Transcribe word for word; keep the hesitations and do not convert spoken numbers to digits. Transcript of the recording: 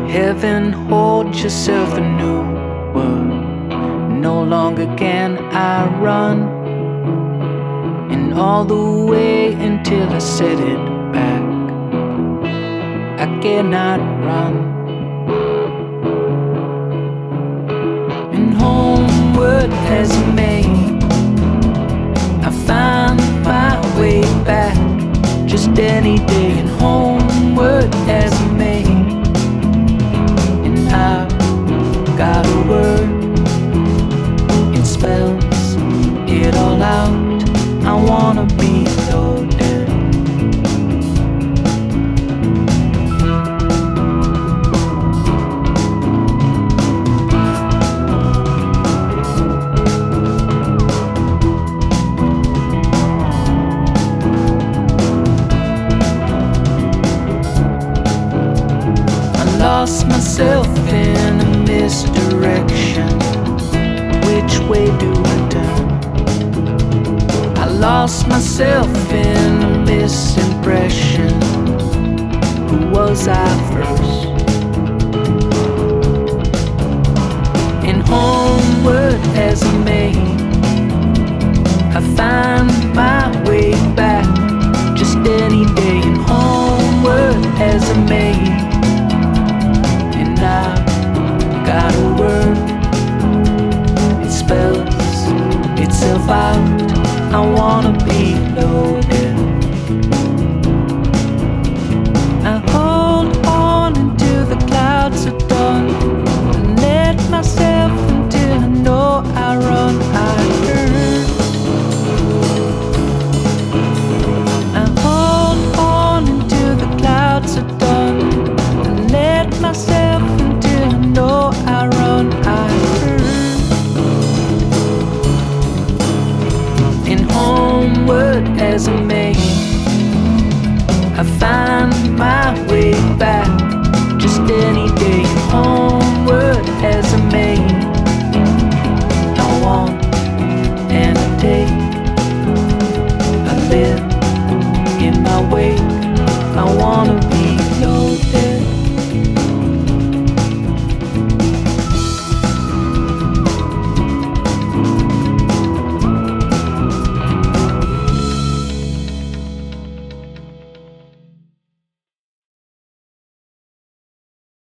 Heaven, hold yourself a new word. No longer can I run, and all the way until I set it back, I cannot run. And homeward as a maid, I find my way back just any day. And homeward as a maid, and I've got a word, it spells it all out. I wanna be loaded. Lost myself in a misdirection. Which way do I turn? I lost myself in a misimpression. Who was I first? And homeward as a maid, I find my way back just any day. And homeward as a maid, I've got a word, it spells itself out. I wanna be loaded. I hold on until the clouds are done, and let myself until I know I run. I turn. I hold on until the clouds are done, and let myself